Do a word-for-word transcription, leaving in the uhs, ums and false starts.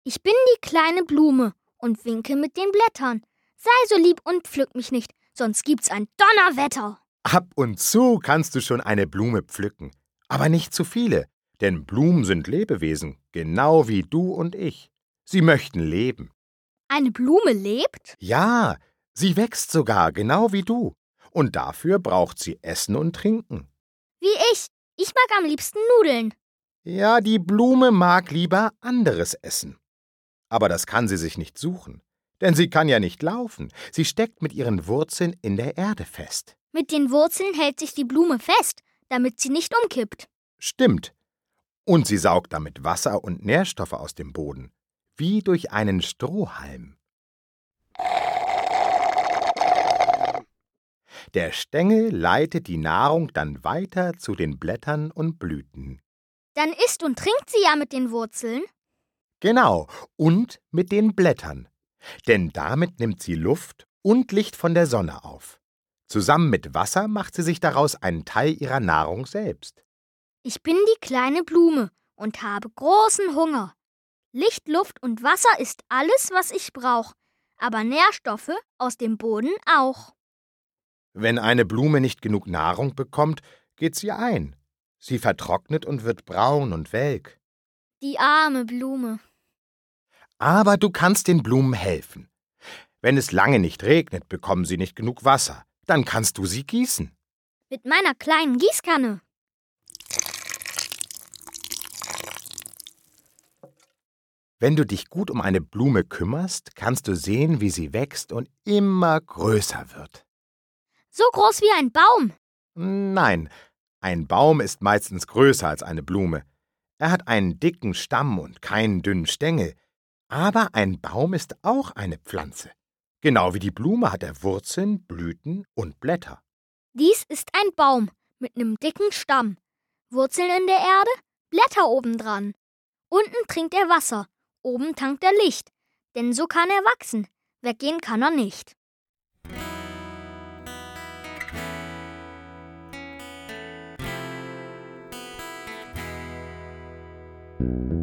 Ich bin die kleine Blume und winke mit den Blättern. Sei so lieb und pflück mich nicht, sonst gibt's ein Donnerwetter. Ab und zu kannst du schon eine Blume pflücken, aber nicht zu viele, denn Blumen sind Lebewesen, genau wie du und ich. Sie möchten leben. Eine Blume lebt? Ja, sie wächst sogar, genau wie du. Und dafür braucht sie Essen und Trinken. Wie ich. Ich mag am liebsten Nudeln. Ja, die Blume mag lieber anderes Essen. Aber das kann sie sich nicht suchen, denn sie kann ja nicht laufen. Sie steckt mit ihren Wurzeln in der Erde fest. Mit den Wurzeln hält sich die Blume fest, damit sie nicht umkippt. Stimmt. Und sie saugt damit Wasser und Nährstoffe aus dem Boden, wie durch einen Strohhalm. Der Stängel leitet die Nahrung dann weiter zu den Blättern und Blüten. Dann isst und trinkt sie ja mit den Wurzeln. Genau, und mit den Blättern. Denn damit nimmt sie Luft und Licht von der Sonne auf. Zusammen mit Wasser macht sie sich daraus einen Teil ihrer Nahrung selbst. Ich bin die kleine Blume und habe großen Hunger. Licht, Luft und Wasser ist alles, was ich brauche, aber Nährstoffe aus dem Boden auch. Wenn eine Blume nicht genug Nahrung bekommt, geht sie ein. Sie vertrocknet und wird braun und welk. Die arme Blume. Aber du kannst den Blumen helfen. Wenn es lange nicht regnet, bekommen sie nicht genug Wasser. Dann kannst du sie gießen. Mit meiner kleinen Gießkanne. Wenn du dich gut um eine Blume kümmerst, kannst du sehen, wie sie wächst und immer größer wird. So groß wie ein Baum. Nein, ein Baum ist meistens größer als eine Blume. Er hat einen dicken Stamm und keinen dünnen Stängel. Aber ein Baum ist auch eine Pflanze. Genau wie die Blume hat er Wurzeln, Blüten und Blätter. Dies ist ein Baum mit einem dicken Stamm. Wurzeln in der Erde, Blätter obendran. Unten trinkt er Wasser, oben tankt er Licht. Denn so kann er wachsen. Weggehen kann er nicht. Thank you.